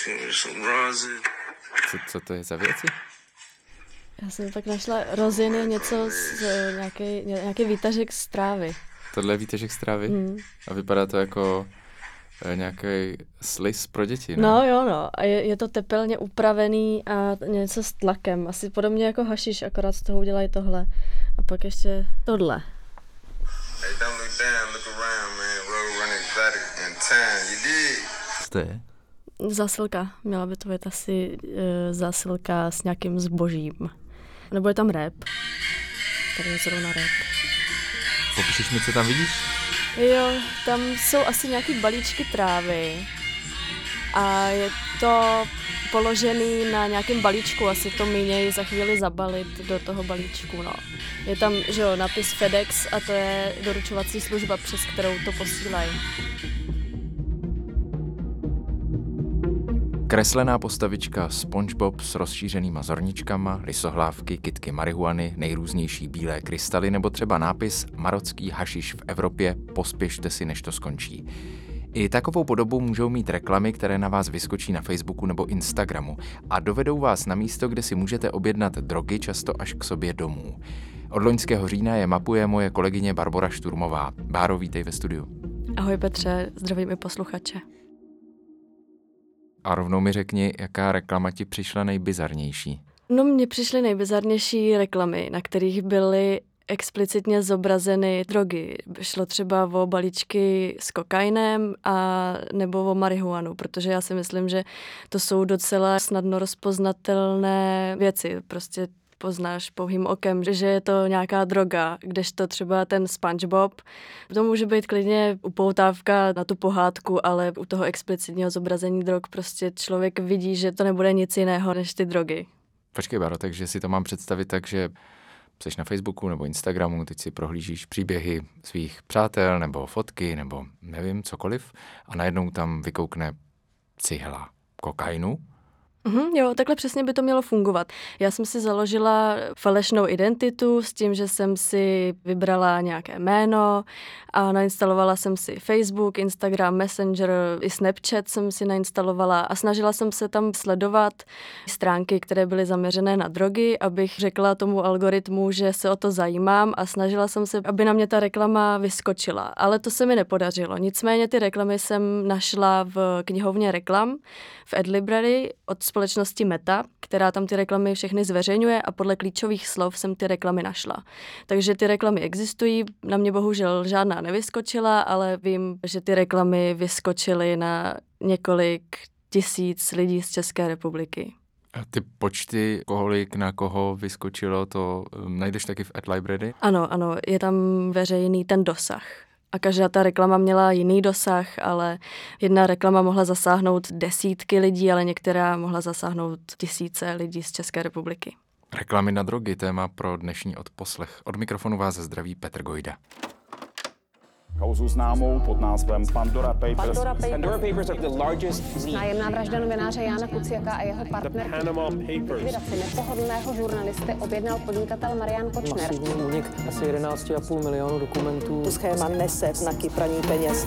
Co to je za věci? Já jsem tak našla roziny, něco z nějaký výtažek z trávy. Tohle je výtažek z trávy? A vypadá to jako nějaký sliz pro děti, ne? No jo, no. A je to tepelně upravený a něco s tlakem. Asi podobně jako hašiš, akorát z toho udělají tohle. A pak ještě tohle. Co to je? Zásilka. Měla by to být asi zásilka s nějakým zbožím. Nebo je tam rap. Tady je zrovna rap. Popíšeš mi, co tam vidíš? Jo, tam jsou asi nějaký balíčky trávy. A je to položený na nějakém balíčku, asi to mínějí za chvíli zabalit do toho balíčku, no. Je tam, že jo, napis FedEx a to je doručovací služba, přes kterou to posílají. Kreslená postavička SpongeBob s rozšířenýma zorničkama, lisohlávky, kytky marihuany, nejrůznější bílé krystaly nebo třeba nápis Marocký hašiš v Evropě, pospěšte si, než to skončí. I takovou podobu můžou mít reklamy, které na vás vyskočí na Facebooku nebo Instagramu a dovedou vás na místo, kde si můžete objednat drogy, často až k sobě domů. Od loňského října je mapuje moje kolegyně Barbora Šturmová. Báro, vítej ve studiu. Ahoj Petře, zdravím i posluchače. A rovnou mi řekni, jaká reklama ti přišla nejbizarnější. No, mně přišly nejbizarnější reklamy, na kterých byly explicitně zobrazeny drogy. Šlo třeba o balíčky s kokainem a nebo o marihuanu, protože já si myslím, že to jsou docela snadno rozpoznatelné věci. Prostě poznáš pouhým okem, že je to nějaká droga, kdežto třeba ten SpongeBob, to může být klidně upoutávka na tu pohádku, ale u toho explicitního zobrazení drog prostě člověk vidí, že to nebude nic jiného než ty drogy. Počkej, Báro, takže si to mám představit tak, že jsi na Facebooku nebo Instagramu, teď si prohlížíš příběhy svých přátel nebo fotky nebo nevím, cokoliv a najednou tam vykoukne cihla kokainu. Jo, takhle přesně by to mělo fungovat. Já jsem si založila falešnou identitu s tím, že jsem si vybrala nějaké jméno a nainstalovala jsem si Facebook, Instagram, Messenger, i Snapchat jsem si nainstalovala a snažila jsem se tam sledovat stránky, které byly zaměřené na drogy, abych řekla tomu algoritmu, že se o to zajímám a snažila jsem se, aby na mě ta reklama vyskočila. Ale to se mi nepodařilo. Nicméně ty reklamy jsem našla v knihovně reklam v AdLibrary od společnosti Meta, která tam ty reklamy všechny zveřejňuje a podle klíčových slov jsem ty reklamy našla. Takže ty reklamy existují, na mě bohužel žádná nevyskočila, ale vím, že ty reklamy vyskočily na několik tisíc lidí z České republiky. A ty počty, kolik na koho vyskočilo, to najdeš taky v AdLibrary? Ano, je tam veřejný ten dosah. A každá ta reklama měla jiný dosah, ale jedna reklama mohla zasáhnout desítky lidí, ale některá mohla zasáhnout tisíce lidí z České republiky. Reklamy na drogy, téma pro dnešní odposlech. Od mikrofonu vás zdraví Petr Gojda. Kauzu známou pod názvem Pandora Papers. Pandora Papers are the largest Nájemná vražda novináře Jána Kuciaka a jeho partnerky. Panama Papers. Likvidaci nepohodlného žurnalisty objednal podnikatel Marian Kočner. Masivní únik asi 11,5 milionu dokumentů. Schéma nese znaky praní peněz.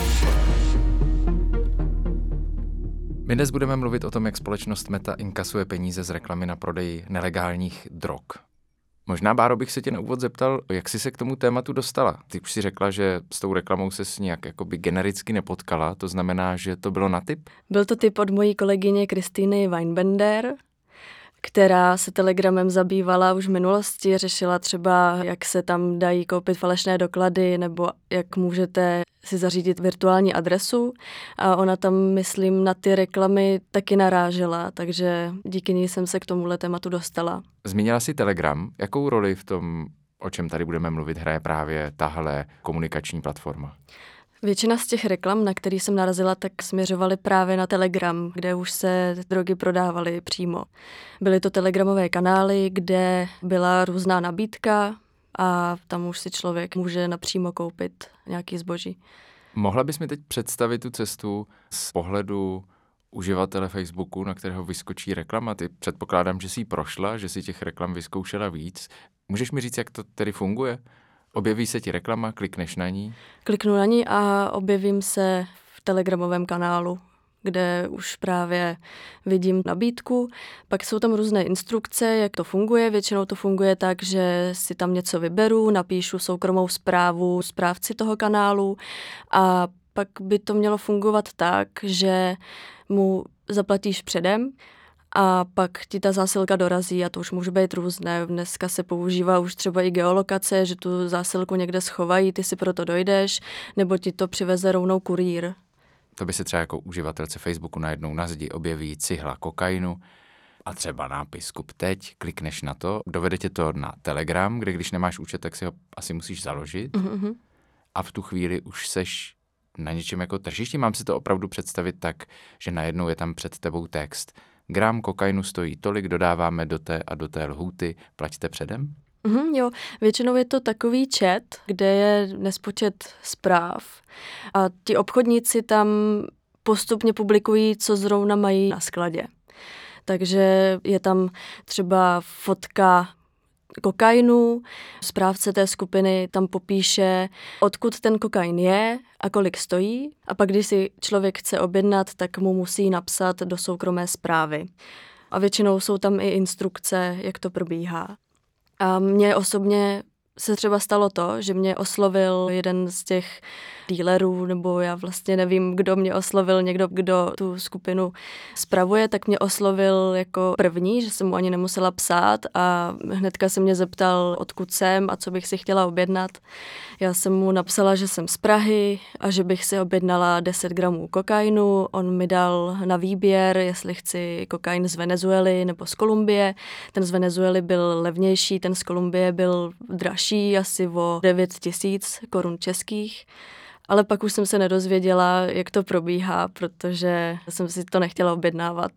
My dnes budeme mluvit o tom, jak společnost Meta inkasuje peníze z reklamy na prodej nelegálních drog. Možná, Báro, bych se tě na úvod zeptal, jak jsi se k tomu tématu dostala. Ty už si řekla, že s tou reklamou ses nějak jakoby genericky nepotkala, to znamená, že to bylo na tip? Byl to tip od mojí kolegyně Kristýny Weinbender, která se Telegramem zabývala už v minulosti, řešila třeba, jak se tam dají koupit falešné doklady nebo jak můžete si zařídit virtuální adresu a ona tam, myslím, na ty reklamy taky narážela, takže díky ní jsem se k tomuhle tématu dostala. Zmínila jsi Telegram. Jakou roli v tom, o čem tady budeme mluvit, hraje právě tahle komunikační platforma? Většina z těch reklam, na který jsem narazila, tak směřovaly právě na Telegram, kde už se drogy prodávaly přímo. Byly to telegramové kanály, kde byla různá nabídka a tam už si člověk může napřímo koupit nějaký zboží. Mohla bys mi teď představit tu cestu z pohledu uživatele Facebooku, na kterého vyskočí reklama? Ty předpokládám, že jsi ji prošla, že si těch reklam vyzkoušela víc. Můžeš mi říct, jak to tedy funguje? Objeví se ti reklama, klikneš na ní? Kliknu na ní a objevím se v telegramovém kanálu, kde už právě vidím nabídku. Pak jsou tam různé instrukce, jak to funguje. Většinou to funguje tak, že si tam něco vyberu, napíšu soukromou zprávu správci toho kanálu a pak by to mělo fungovat tak, že mu zaplatíš předem a pak ti ta zásilka dorazí a to už může být různé. Dneska se používá už třeba i geolokace, že tu zásilku někde schovají, ty si proto dojdeš, nebo ti to přiveze rovnou kurýr. To by se třeba jako uživatelce Facebooku najednou na zdi objeví cihla kokainu a třeba nápis kup teď, klikneš na to, dovede tě to na Telegram, kde když nemáš účet, tak si ho asi musíš založit a v tu chvíli už seš na něčem jako tržišti. Mám si to opravdu představit tak, že najednou je tam před tebou text. Gram kokainu stojí tolik, dodáváme do té a do té lhůty, plaťte předem? Jo, většinou je to takový chat, kde je nespočet zpráv a ti obchodníci tam postupně publikují, co zrovna mají na skladě. Takže je tam třeba fotka kokainu, správce té skupiny tam popíše, odkud ten kokain je a kolik stojí. A pak, když si člověk chce objednat, tak mu musí napsat do soukromé zprávy. A většinou jsou tam i instrukce, jak to probíhá. A mně osobně se třeba stalo to, že mě oslovil jeden z těch dealerů, nebo já vlastně nevím, kdo mě oslovil, někdo, kdo tu skupinu spravuje, tak mě oslovil jako první, že jsem mu ani nemusela psát a hnedka se mě zeptal, odkud jsem a co bych si chtěla objednat. Já jsem mu napsala, že jsem z Prahy a že bych si objednala 10 gramů kokainu. On mi dal na výběr, jestli chci kokain z Venezuely nebo z Kolumbie. Ten z Venezuely byl levnější, ten z Kolumbie byl dražší, asi o 9 000 korun českých. Ale pak už jsem se nedozvěděla, jak to probíhá, protože jsem si to nechtěla objednávat.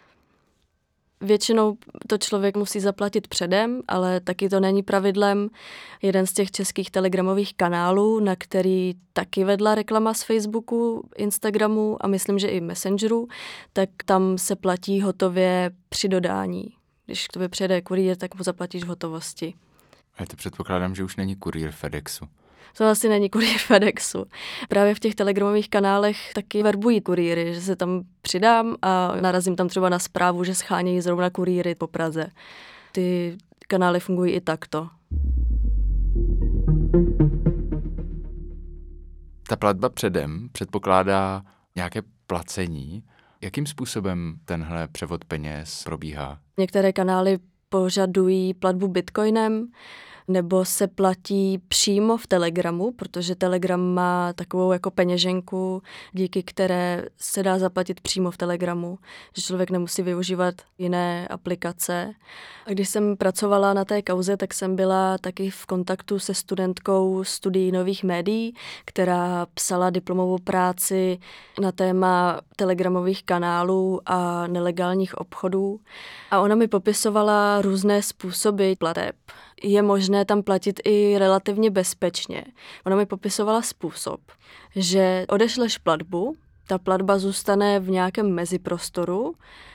Většinou to člověk musí zaplatit předem, ale taky to není pravidlem. Jeden z těch českých telegramových kanálů, na který taky vedla reklama z Facebooku, Instagramu a myslím, že i Messengeru, tak tam se platí hotově při dodání. Když k tobě přijede kurýr, tak mu zaplatíš v hotovosti. A to předpokládám, že už není kurýr FedExu. To asi není kurýr FedExu. Právě v těch telegramových kanálech taky verbují kurýry, že se tam přidám a narazím tam třeba na zprávu, že schánějí zrovna kurýry po Praze. Ty kanály fungují i takto. Ta platba předem předpokládá nějaké placení. Jakým způsobem tenhle převod peněz probíhá? Některé kanály požadují platbu bitcoinem, nebo se platí přímo v Telegramu, protože Telegram má takovou jako peněženku, díky které se dá zaplatit přímo v Telegramu, že člověk nemusí využívat jiné aplikace. A když jsem pracovala na té kauze, tak jsem byla taky v kontaktu se studentkou studií nových médií, která psala diplomovou práci na téma telegramových kanálů a nelegálních obchodů. A ona mi popisovala různé způsoby plateb. Je možné tam platit i relativně bezpečně. Ona mi popisovala způsob, že odešleš platbu, ta platba zůstane v nějakém meziprostoru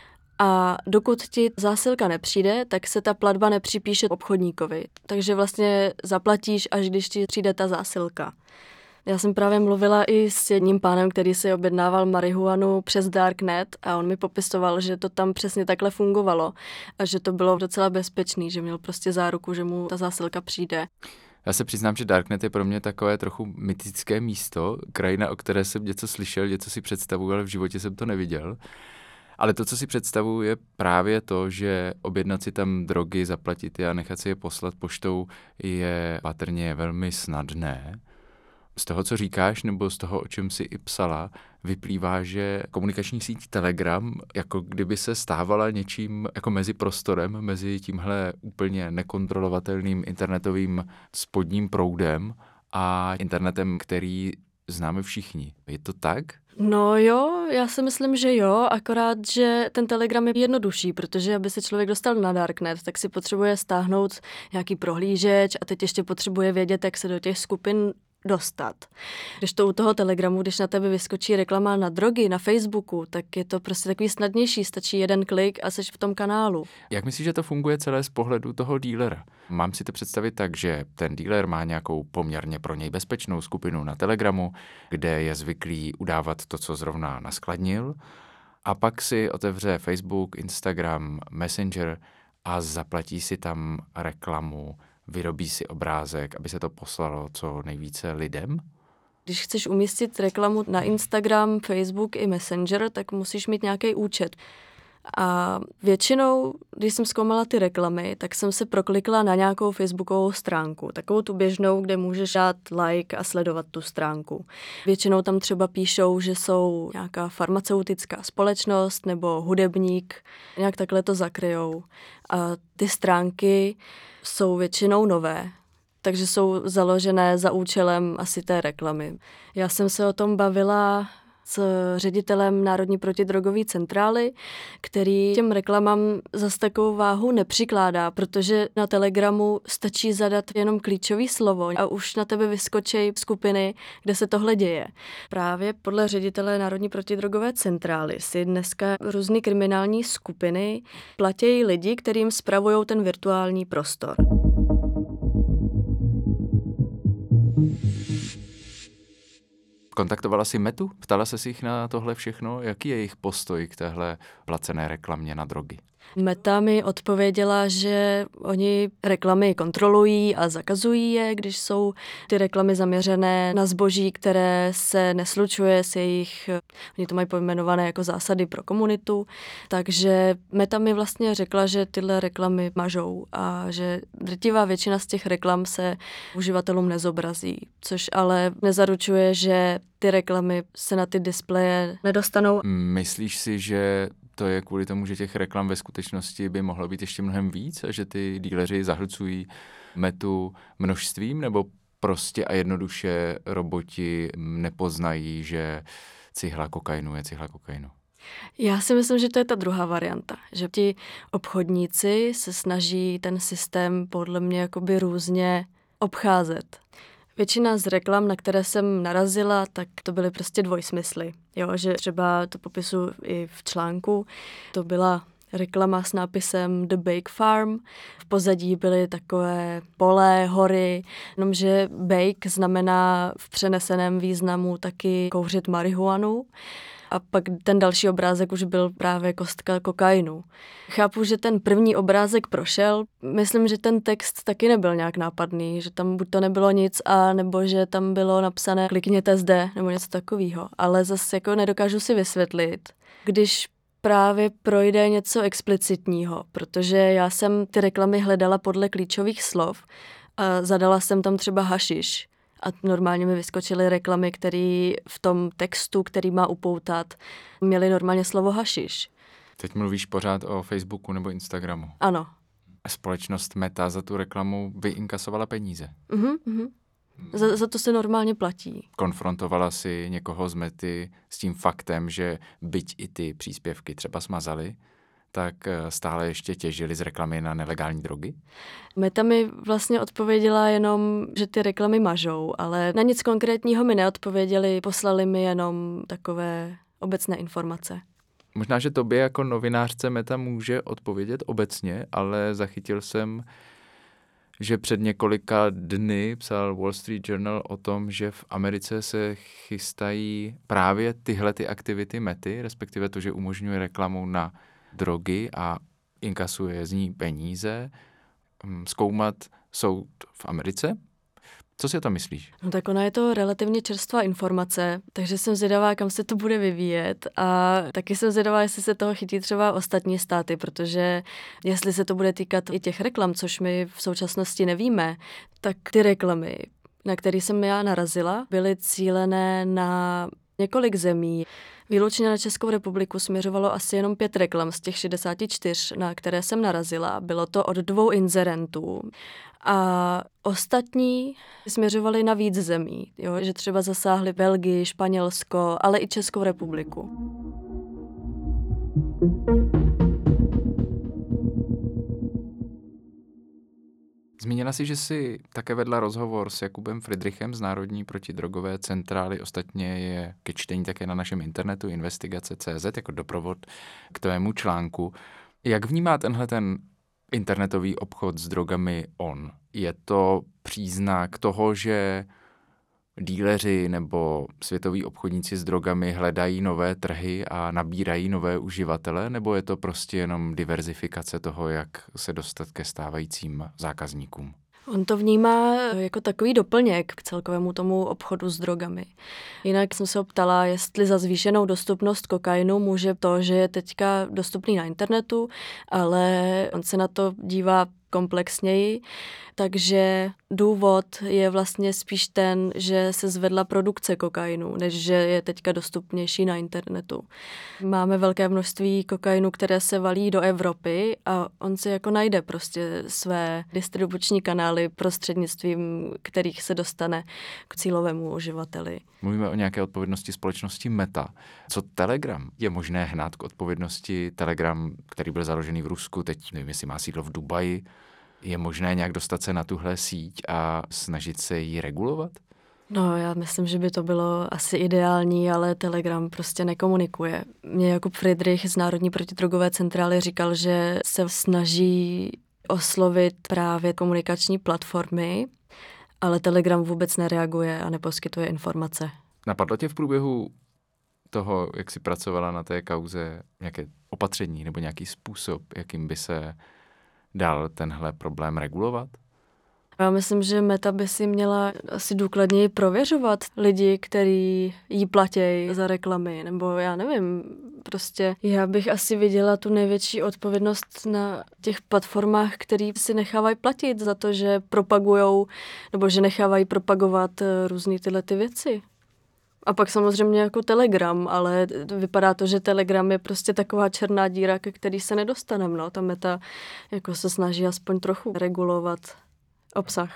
a dokud ti zásilka nepřijde, tak se ta platba nepřipíše obchodníkovi. Takže vlastně zaplatíš, až když ti přijde ta zásilka. Já jsem právě mluvila i s jedním pánem, který si objednával marihuanu přes Darknet a on mi popisoval, že to tam přesně takhle fungovalo a že to bylo docela bezpečný, že měl prostě záruku, že mu ta zásilka přijde. Já se přiznám, že Darknet je pro mě takové trochu mytické místo, krajina, o které jsem něco slyšel, něco si představuji, ale v životě jsem to neviděl. Ale to, co si představuji, je právě to, že objednat si tam drogy, zaplatit je a nechat si je poslat poštou je patrně velmi snadné. Z toho, co říkáš, nebo z toho, o čem jsi i psala, vyplývá, že komunikační síť Telegram jako kdyby se stávala něčím jako mezi prostorem, mezi tímhle úplně nekontrolovatelným internetovým spodním proudem a internetem, který známe všichni. Je to tak? No jo, já si myslím, že jo, akorát, že ten Telegram je jednodušší, protože aby se člověk dostal na Darknet, tak si potřebuje stáhnout nějaký prohlížeč a teď ještě potřebuje vědět, jak se do těch skupin dostat. Když to u toho Telegramu, když na tebe vyskočí reklama na drogy na Facebooku, tak je to prostě takový snadnější, stačí jeden klik a seš v tom kanálu. Jak myslíš, že to funguje celé z pohledu toho dílera? Mám si to představit tak, že ten díler má nějakou poměrně pro něj bezpečnou skupinu na Telegramu, kde je zvyklý udávat to, co zrovna naskladnil, a pak si otevře Facebook, Instagram, Messenger a zaplatí si tam reklamu, vyrobí si obrázek, aby se to poslalo co nejvíce lidem? Když chceš umístit reklamu na Instagram, Facebook i Messenger, tak musíš mít nějaký účet. A většinou, když jsem zkoumala ty reklamy, tak jsem se proklikla na nějakou facebookovou stránku, takovou tu běžnou, kde můžeš dát like a sledovat tu stránku. Většinou tam třeba píšou, že jsou nějaká farmaceutická společnost nebo hudebník, nějak takhle to zakryjou. A ty stránky jsou většinou nové, takže jsou založené za účelem asi té reklamy. Já jsem se o tom bavila s ředitelem Národní protidrogové centrály, který těm reklamám zas takovou váhu nepřikládá, protože na Telegramu stačí zadat jenom klíčový slovo a už na tebe vyskočí skupiny, kde se tohle děje. Právě podle ředitele Národní protidrogové centrály si dneska různý kriminální skupiny platí lidi, kterým spravují ten virtuální prostor. Kontaktovala jsi Metu? Ptala se jich na tohle všechno? Jaký je jejich postoj k téhle placené reklamě na drogy? Meta mi odpověděla, že oni reklamy kontrolují a zakazují je, když jsou ty reklamy zaměřené na zboží, které se neslučuje s jejich, oni to mají pojmenované jako zásady pro komunitu, takže Meta mi vlastně řekla, že tyhle reklamy mažou a že drtivá většina z těch reklam se uživatelům nezobrazí, což ale nezaručuje, že ty reklamy se na ty displeje nedostanou. Myslíš si, že to je kvůli tomu, že těch reklam ve skutečnosti by mohlo být ještě mnohem víc a že ty díleři zahlcují Metu množstvím, nebo prostě a jednoduše roboti nepoznají, že cihla kokainu je cihla kokainu? Já si myslím, že to je ta druhá varianta, že ti obchodníci se snaží ten systém podle mě jakoby různě obcházet. Většina z reklam, na které jsem narazila, tak to byly prostě dvojsmysly. Jo, že třeba to popisu i v článku, to byla reklama s nápisem The Bake Farm. V pozadí byly takové pole, hory, jenomže bake znamená v přeneseném významu taky kouřit marihuanu. A pak ten další obrázek už byl právě kostka kokainu. Chápu, že ten první obrázek prošel. Myslím, že ten text taky nebyl nějak nápadný, že tam buď to nebylo nic, a nebo že tam bylo napsané klikněte zde, nebo něco takového. Ale zase jako nedokážu si vysvětlit, když právě projde něco explicitního, protože já jsem ty reklamy hledala podle klíčových slov a zadala jsem tam třeba hašiš. A normálně mi vyskočily reklamy, které v tom textu, který má upoutat, měly normálně slovo hašiš. Teď mluvíš pořád o Facebooku nebo Instagramu. Ano. Společnost Meta za tu reklamu vyinkasovala peníze. Za to se normálně platí. Konfrontovala si někoho z Mety s tím faktem, že byť i ty příspěvky třeba smazali, tak stále ještě těžili z reklamy na nelegální drogy? Meta mi vlastně odpověděla jenom, že ty reklamy mažou, ale na nic konkrétního mi neodpověděli, poslali mi jenom takové obecné informace. Možná, že tobě jako novinářce Meta může odpovědět obecně, ale zachytil jsem, že před několika dny psal Wall Street Journal o tom, že v Americe se chystají právě tyhle ty aktivity Mety, respektive to, že umožňuje reklamu na drogy a inkasuje z ní peníze, zkoumat soud v Americe. Co si o tom myslíš? No tak ona je to relativně čerstvá informace, takže jsem zvědavá, kam se to bude vyvíjet a taky jsem zvědavá, jestli se toho chytí třeba ostatní státy, protože jestli se to bude týkat i těch reklam, což my v současnosti nevíme, tak ty reklamy, na které jsem já narazila, byly cílené na několik zemí. Výlučně na Českou republiku směřovalo asi jenom 5 reklam z těch 64, na které jsem narazila. Bylo to od 2 inzerentů. A ostatní směřovali na víc zemí, jo? Že třeba zasáhli Belgii, Španělsko, ale i Českou republiku. Zmínila si, že jsi také vedla rozhovor s Jakubem Fridrichem z Národní protidrogové centrály. Ostatně je ke čtení také na našem internetu investigace.cz jako doprovod k tvému článku. Jak vnímá tenhle ten internetový obchod s drogami on? Je to příznak toho, že díleři nebo světoví obchodníci s drogami hledají nové trhy a nabírají nové uživatele, nebo je to prostě jenom diverzifikace toho, jak se dostat ke stávajícím zákazníkům? On to vnímá jako takový doplněk k celkovému tomu obchodu s drogami. Jinak jsem se ho ptala, jestli za zvýšenou dostupnost kokainu může to, že je teďka dostupný na internetu, ale on se na to dívá komplexněji, takže důvod je vlastně spíš ten, že se zvedla produkce kokainu, než že je teďka dostupnější na internetu. Máme velké množství kokainu, které se valí do Evropy a on si jako najde prostě své distribuční kanály, prostřednictvím kterých se dostane k cílovému uživateli. Mluvíme o nějaké odpovědnosti společnosti Meta. Co Telegram? Je možné hnát k odpovědnosti Telegram, který byl založený v Rusku, teď nevím, jestli má sídlo v Dubaji. Je možné nějak dostat se na tuhle síť a snažit se ji regulovat? No, já myslím, že by to bylo asi ideální, ale Telegram prostě nekomunikuje. Mě Jakub Fridrich z Národní protidrogové centrály říkal, že se snaží oslovit právě komunikační platformy, ale Telegram vůbec nereaguje a neposkytuje informace. Napadlo tě v průběhu toho, jak jsi pracovala na té kauze, nějaké opatření nebo nějaký způsob, jakým by se dal tenhle problém regulovat? Já myslím, že Meta by si měla asi důkladněji prověřovat lidi, kteří jí platí za reklamy, nebo já nevím, prostě já bych asi viděla tu největší odpovědnost na těch platformách, který si nechávají platit za to, že propagujou, nebo že nechávají propagovat různý tyhle ty věci. A pak samozřejmě jako Telegram, ale vypadá to, že Telegram je prostě taková černá díra, ke který se nedostaneme. No. Ta Meta jako se snaží aspoň trochu regulovat obsah.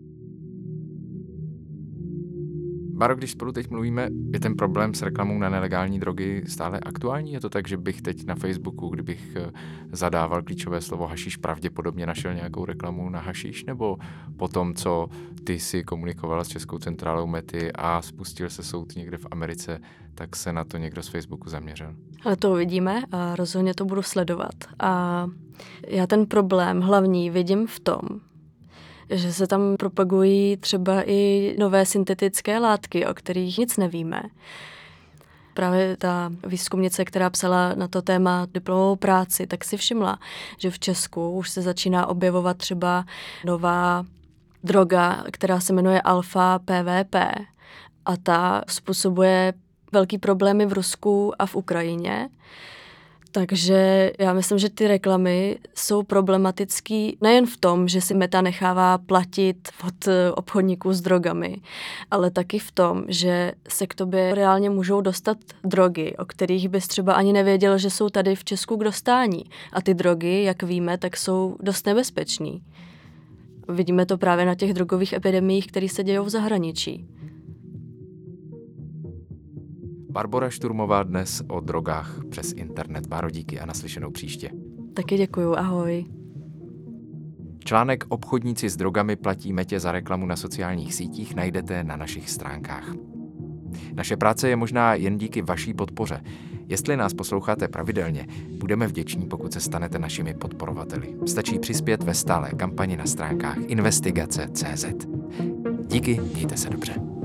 Báro, když spolu teď mluvíme, je ten problém s reklamou na nelegální drogy stále aktuální? Je to tak, že bych teď na Facebooku, kdybych zadával klíčové slovo hašiš, pravděpodobně našel nějakou reklamu na hašiš? Nebo po tom, co ty si komunikovala s Českou centrálou Mety a spustil se soud někde v Americe, tak se na to někdo z Facebooku zaměřil? Ale to uvidíme a rozhodně to budu sledovat. A já ten problém hlavní vidím v tom, že se tam propagují třeba i nové syntetické látky, o kterých nic nevíme. Právě ta výzkumnice, která psala na to téma diplomovou práci, tak si všimla, že v Česku už se začíná objevovat třeba nová droga, která se jmenuje alfa-PVP a ta způsobuje velký problémy v Rusku a v Ukrajině. Takže já myslím, že ty reklamy jsou problematický nejen v tom, že si Meta nechává platit od obchodníků s drogami, ale taky v tom, že se k tobě reálně můžou dostat drogy, o kterých bys třeba ani nevěděl, že jsou tady v Česku k dostání. A ty drogy, jak víme, tak jsou dost nebezpečný. Vidíme to právě na těch drogových epidemiích, které se dějou v zahraničí. Barbora Šturmová dnes o drogách přes internet. Báro, díky a naslyšenou příště. Taky děkuju, ahoj. Článek Obchodníci s drogami platí Metě za reklamu na sociálních sítích najdete na našich stránkách. Naše práce je možná jen díky vaší podpoře. Jestli nás posloucháte pravidelně, budeme vděční, pokud se stanete našimi podporovateli. Stačí přispět ve stálé kampani na stránkách investigace.cz. Díky, mějte se dobře.